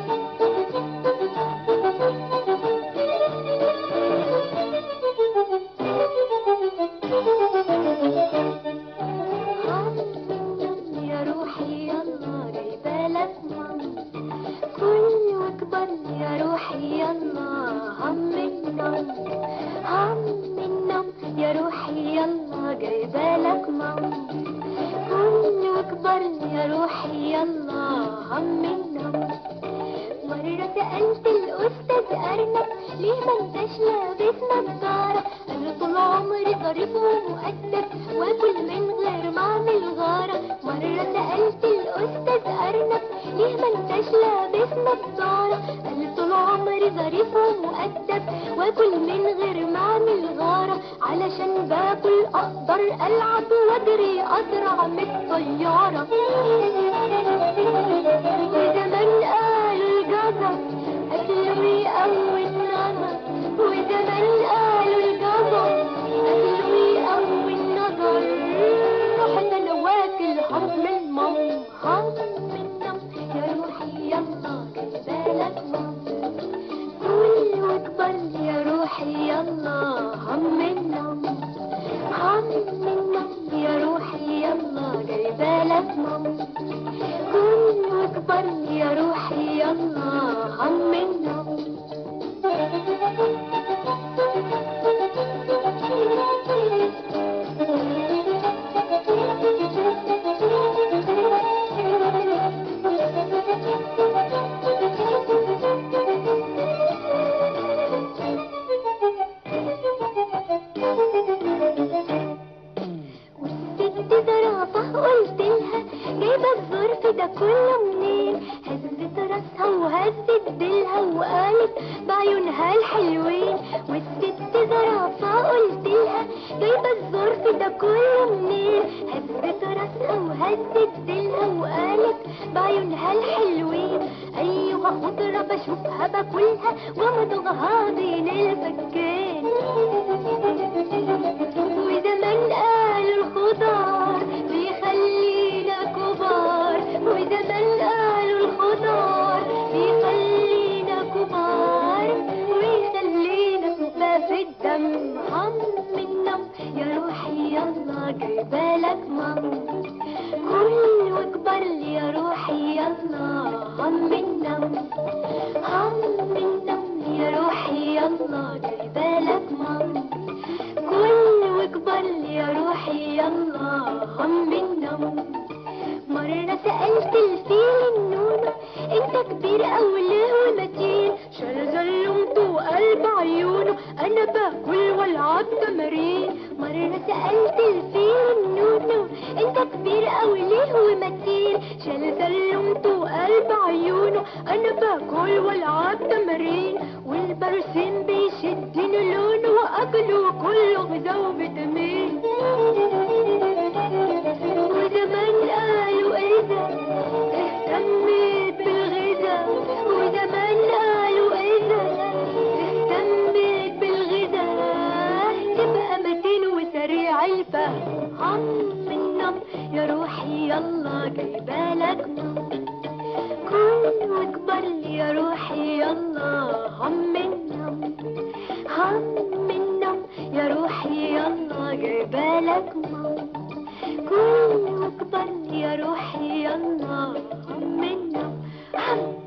يا روحي يلا جايبالك ماما، كل واكبر يا روحي يلا هم النوم، هم النوم يا روحي يلا جايبالك ماما، كل واكبر يا روحي يلا هم النوم. مرة سألت الأستاذ أرنب ليه ما انتش لابس نضارة، قال له طول عمري ظريف ومؤدب واكل من غير ما اعمل غارة. مرة سألت الأستاذ أرنب ليه ما انتش لابس نضارة، قال له طول عمري ظريف ومؤدب واكل من غير ما اعمل غارة، علشان باكل اقدر العب واجري اسرع من الطيارة. وزمان قالوا الجزر اكله يقوي النظر، وزمان قالوا الجزر اكله يقوي النظر، رحت انا واكل هم المام، هم النم يا روحي يلا جايبالك مام، كل واكبر يا روحي يلا هم النم، هم النم يا روحي يلا جايبالك مام، كل واكبر يا روحي يلا هم النم. والست زرافة قلت لها جايبة الظرف ده كله منين، هزت راسها وهزت ديلها وقالت بعيونها الحلوين. والست زرافة قلت لها جايبة الظرف ده كله منين، هزت راسها وهزت ديلها وقالت بعيونها الحلوين. أيوة خضرة بشوفها باكلها ومضغها بين الفكين. وزمان قالوا الخضار بيخلينا كبار، وزمان قالوا الخضار بيخلينا كبار ويخلينا خفاف الدم، هم النم يا روحي يلا جايبالك مام، كل واكبر يا روحي يلا هم النم، هم النم يا روحي يلا جايبالك مام، كل واكبر يا روحي يلا هم النم. مرة سألت الفيل النونو انت كبير او ليه ومتين، شال زلمته وقلب عيونه انا باكل والعب تمارين. مرة سألت الفيل النونو انت كبير او ليه ومتين، شال زلمته وقلب عيونه انا باكل والعب تمارين. والبرسيم بيشدني لونه واكله كله غذاء وفيتامين. وزمان قالوا اذا اهتميت بالغذاء، وزمان قالوا اذا اهتميت بالغذاء تبقى متين وسريع الفهم، هم النم يا روحي يلا جايبالك مام، كل واكبر يا روحي يلا هم النم، هم النم يا روحي يلا جايبالك مام، كل واكبر يا روحي يلا هم النم.